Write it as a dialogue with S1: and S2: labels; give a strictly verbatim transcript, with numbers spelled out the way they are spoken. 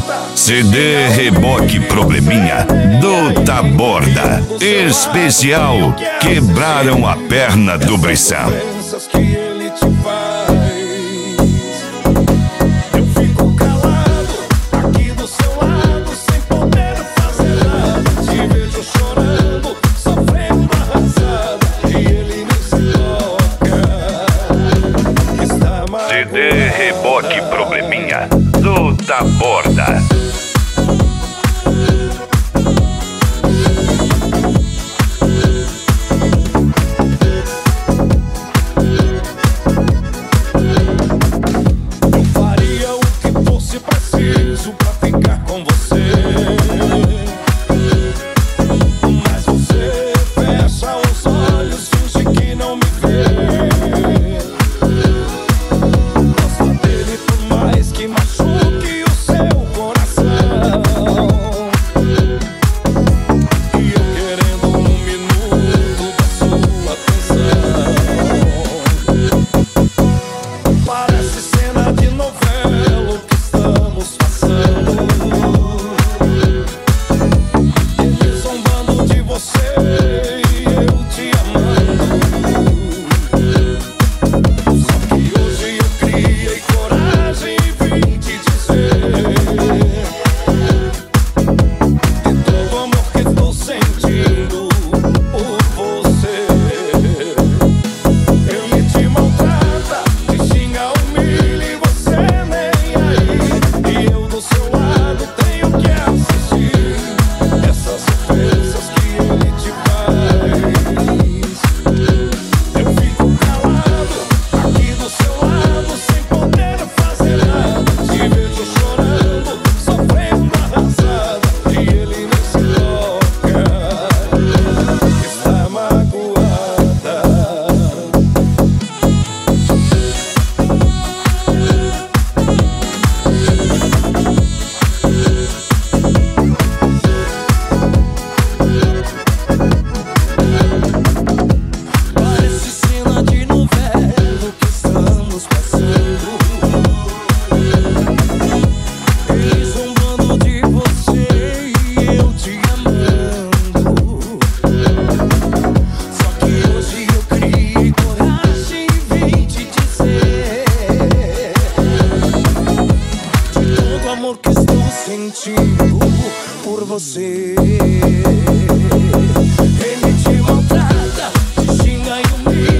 S1: C D Reboque Probleminha do Taborda. Especial Quebraram a Perna do Brisão. C D Reboque Probleminha do Taborda.
S2: Eu faria o que fosse preciso pra ficar com você, mas você fecha os olhos, finge que não me vê. Que machuque o seu coração, e eu querendo um minuto da sua atenção. Parece cena de novela o que estamos passando. Ele zombando de você e eu te amando. Só que hoje eu criei coragem e vim te dizer que todo amor que estou sentindo por você. Ele te maltrata, te xinga, humilha e você nem aí. E eu do seu lado tenho que assistir essas ofensas que ele te faz. Eu fico calado aqui do seu lado sem poder fazer nada. Te vejo chorando, sofrendo arrasada, e ele nem se toca, está magoada. Parece cena de novela o que estamos passando. Ele zombando de você e eu te amando. Só que hoje eu criei coragem e vim te dizer de todo amor que estou sentindo por você. Ele te maltrata, te xinga e humilha.